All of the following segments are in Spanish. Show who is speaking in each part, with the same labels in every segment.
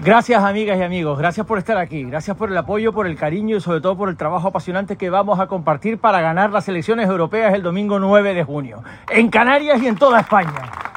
Speaker 1: Gracias, amigas y amigos, gracias por estar aquí, gracias por el apoyo, por el cariño y sobre todo por el trabajo apasionante que vamos a compartir para ganar las elecciones europeas el domingo 9 de junio, en Canarias y en toda España.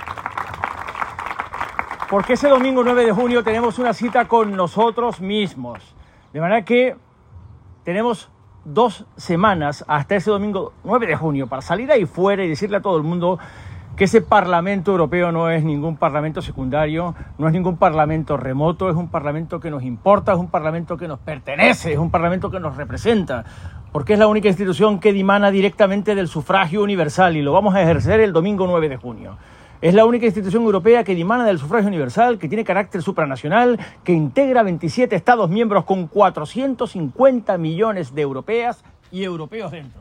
Speaker 1: Porque ese domingo 9 de junio tenemos una cita con nosotros mismos, de manera que tenemos 2 semanas hasta ese domingo 9 de junio para salir ahí fuera y decirle a todo el mundo que ese Parlamento Europeo no es ningún parlamento secundario, no es ningún parlamento remoto, es un parlamento que nos importa, es un parlamento que nos pertenece, es un parlamento que nos representa, porque es la única institución que dimana directamente del sufragio universal y lo vamos a ejercer el domingo 9 de junio. Es la única institución europea que dimana del sufragio universal, que tiene carácter supranacional, que integra 27 Estados miembros con 450 millones de europeas y europeos dentro.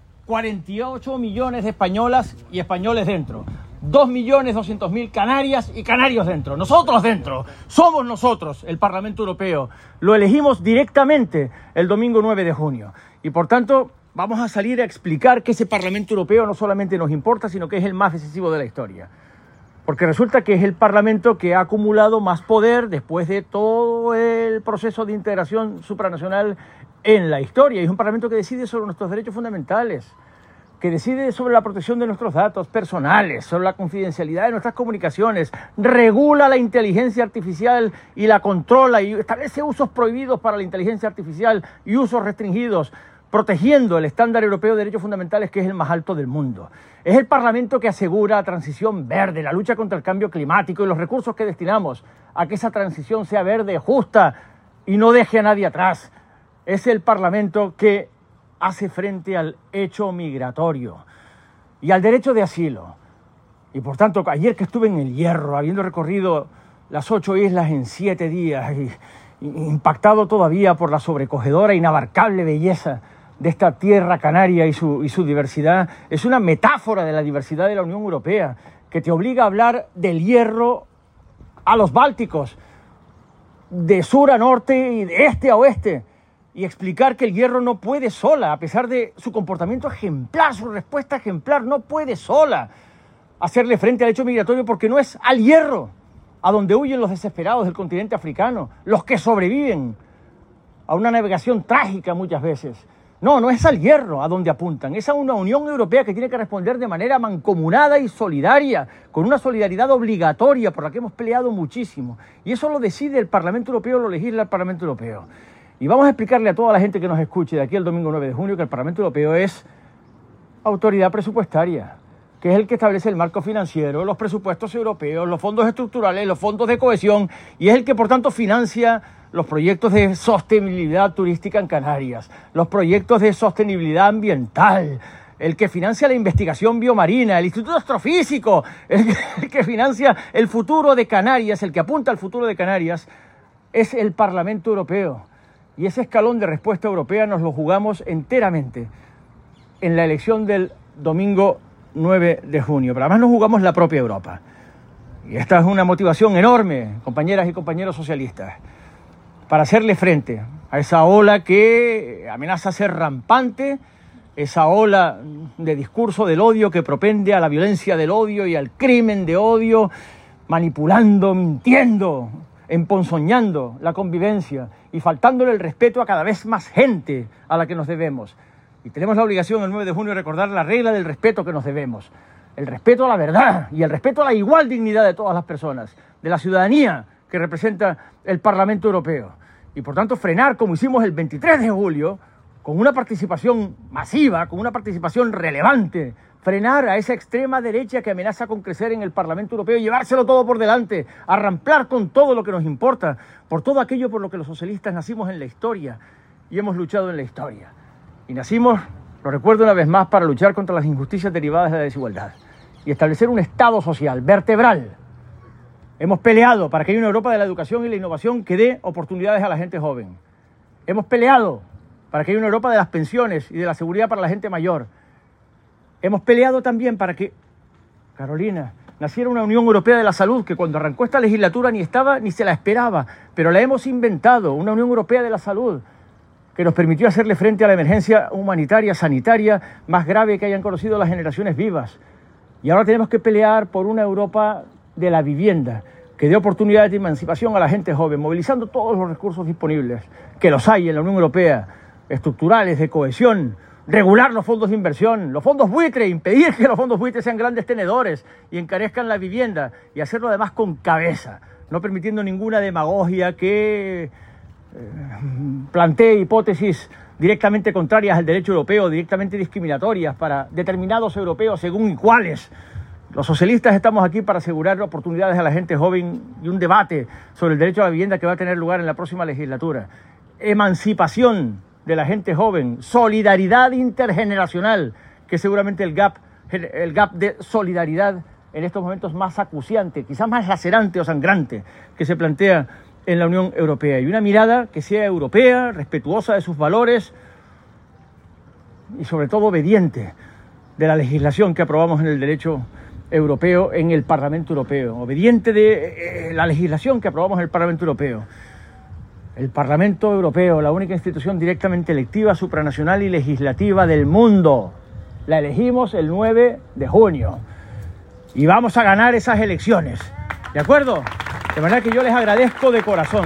Speaker 1: 48 millones de españolas y españoles dentro, 2.200.000 canarias y canarios dentro, nosotros dentro, somos nosotros el Parlamento Europeo, lo elegimos directamente el domingo 9 de junio y por tanto vamos a salir a explicar que ese Parlamento Europeo no solamente nos importa, sino que es el más decisivo de la historia. Porque resulta que es el Parlamento que ha acumulado más poder después de todo el proceso de integración supranacional en la historia. Y es un Parlamento que decide sobre nuestros derechos fundamentales, que decide sobre la protección de nuestros datos personales, sobre la confidencialidad de nuestras comunicaciones, regula la inteligencia artificial y la controla y establece usos prohibidos para la inteligencia artificial y usos restringidos, protegiendo el estándar europeo de derechos fundamentales que es el más alto del mundo. Es el Parlamento que asegura la transición verde, la lucha contra el cambio climático y los recursos que destinamos a que esa transición sea verde, justa y no deje a nadie atrás. Es el Parlamento que hace frente al hecho migratorio y al derecho de asilo. Y por tanto, ayer que estuve en El Hierro, habiendo recorrido las 8 islas en 7 días y impactado todavía por la sobrecogedora e inabarcable belleza de esta tierra canaria y su diversidad, es una metáfora de la diversidad de la Unión Europea, que te obliga a hablar del hierro a los bálticos, de sur a norte y de este a oeste, y explicar que el hierro no puede sola, a pesar de su comportamiento ejemplar, su respuesta ejemplar, no puede sola hacerle frente al hecho migratorio porque no es al hierro a donde huyen los desesperados del continente africano, los que sobreviven a una navegación trágica muchas veces. No es al hierro a donde apuntan, es a una Unión Europea que tiene que responder de manera mancomunada y solidaria, con una solidaridad obligatoria por la que hemos peleado muchísimo. Y eso lo decide el Parlamento Europeo, lo legisla el Parlamento Europeo. Y vamos a explicarle a toda la gente que nos escuche de aquí al domingo 9 de junio que el Parlamento Europeo es autoridad presupuestaria, que es el que establece el marco financiero, los presupuestos europeos, los fondos estructurales, los fondos de cohesión, y es el que por tanto financia los proyectos de sostenibilidad turística en Canarias, los proyectos de sostenibilidad ambiental, el que financia la investigación biomarina, el Instituto Astrofísico, el que financia el futuro de Canarias, el que apunta al futuro de Canarias, es el Parlamento Europeo. Y ese escalón de respuesta europea nos lo jugamos enteramente en la elección del domingo 9 de junio. Pero además nos jugamos la propia Europa. Y esta es una motivación enorme, compañeras y compañeros socialistas, para hacerle frente a esa ola que amenaza ser rampante, esa ola de discurso del odio que propende a la violencia del odio y al crimen de odio, manipulando, mintiendo, emponzoñando la convivencia y faltándole el respeto a cada vez más gente a la que nos debemos. Y tenemos la obligación el 9 de junio de recordar la regla del respeto que nos debemos. El respeto a la verdad y el respeto a la igual dignidad de todas las personas, de la ciudadanía que representa el Parlamento Europeo. Y por tanto frenar, como hicimos el 23 de julio, con una participación masiva, con una participación relevante, frenar a esa extrema derecha que amenaza con crecer en el Parlamento Europeo y llevárselo todo por delante, arramplar con todo lo que nos importa, por todo aquello por lo que los socialistas nacimos en la historia y hemos luchado en la historia. Y nacimos, lo recuerdo una vez más, para luchar contra las injusticias derivadas de la desigualdad y establecer un Estado social vertebral. Hemos peleado para que haya una Europa de la educación y la innovación que dé oportunidades a la gente joven. Hemos peleado para que haya una Europa de las pensiones y de la seguridad para la gente mayor. Hemos peleado también para que, Carolina, naciera una Unión Europea de la Salud, que cuando arrancó esta legislatura ni estaba ni se la esperaba, pero la hemos inventado, una Unión Europea de la Salud, que nos permitió hacerle frente a la emergencia humanitaria, sanitaria, más grave que hayan conocido las generaciones vivas. Y ahora tenemos que pelear por una Europa de la vivienda, que dé oportunidades de emancipación a la gente joven, movilizando todos los recursos disponibles, que los hay en la Unión Europea, estructurales, de cohesión, regular los fondos de inversión, los fondos buitre, impedir que los fondos buitre sean grandes tenedores y encarezcan la vivienda, y hacerlo además con cabeza, no permitiendo ninguna demagogia que plantee hipótesis directamente contrarias al derecho europeo, directamente discriminatorias para determinados europeos según y cuáles. Los socialistas estamos aquí para asegurar oportunidades a la gente joven y un debate sobre el derecho a la vivienda que va a tener lugar en la próxima legislatura. Emancipación de la gente joven, solidaridad intergeneracional, que es seguramente el gap de solidaridad en estos momentos más acuciante, quizás más lacerante o sangrante que se plantea en la Unión Europea. Y una mirada que sea europea, respetuosa de sus valores y sobre todo obediente de la legislación que aprobamos en el derecho europeo, en el Parlamento Europeo, obediente de la legislación que aprobamos en el Parlamento Europeo. El Parlamento Europeo, la única institución directamente electiva, supranacional y legislativa del mundo. La elegimos el 9 de junio. Y vamos a ganar esas elecciones. ¿De acuerdo? De manera que yo les agradezco de corazón,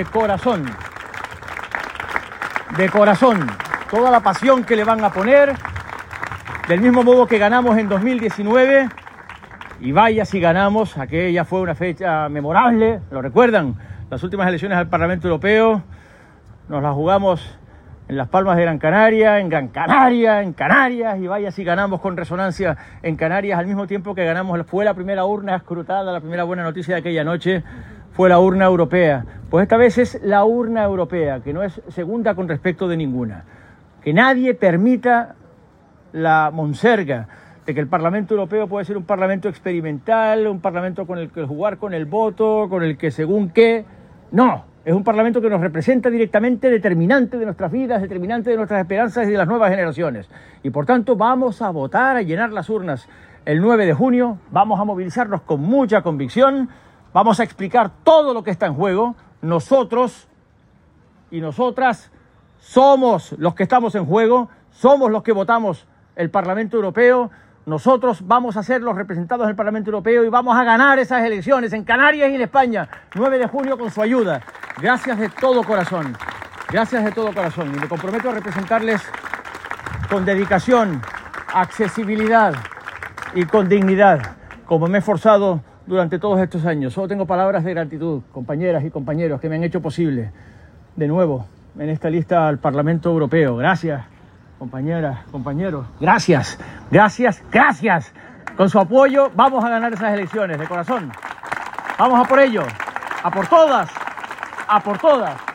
Speaker 1: toda la pasión que le van a poner, del mismo modo que ganamos en 2019, y vaya si ganamos, aquella fue una fecha memorable, ¿lo recuerdan? Las últimas elecciones al Parlamento Europeo, nos las jugamos en Las Palmas de Gran Canaria, en Gran Canaria, en Canarias, y vaya si ganamos con resonancia en Canarias, al mismo tiempo que ganamos. Fue la primera urna escrutada, la primera buena noticia de aquella noche fue la urna europea. Pues esta vez es la urna europea, que no es segunda con respecto de ninguna. Que nadie permita la monserga de que el Parlamento Europeo puede ser un parlamento experimental, un parlamento con el que jugar con el voto, con el que según qué. No, es un parlamento que nos representa directamente, determinante de nuestras vidas, determinante de nuestras esperanzas y de las nuevas generaciones. Y por tanto vamos a votar, a llenar las urnas el 9 de junio, vamos a movilizarnos con mucha convicción, vamos a explicar todo lo que está en juego. Nosotros y nosotras somos los que estamos en juego, somos los que votamos el Parlamento Europeo. Nosotros vamos a ser los representados del Parlamento Europeo y vamos a ganar esas elecciones en Canarias y en España, 9 de junio, con su ayuda. Gracias de todo corazón, gracias de todo corazón. Y me comprometo a representarles con dedicación, accesibilidad y con dignidad, como me he esforzado durante todos estos años. Solo tengo palabras de gratitud, compañeras y compañeros, que me han hecho posible de nuevo en esta lista al Parlamento Europeo. Gracias. Compañeras, compañeros, gracias. Con su apoyo vamos a ganar esas elecciones, de corazón. Vamos a por ello, a por todas.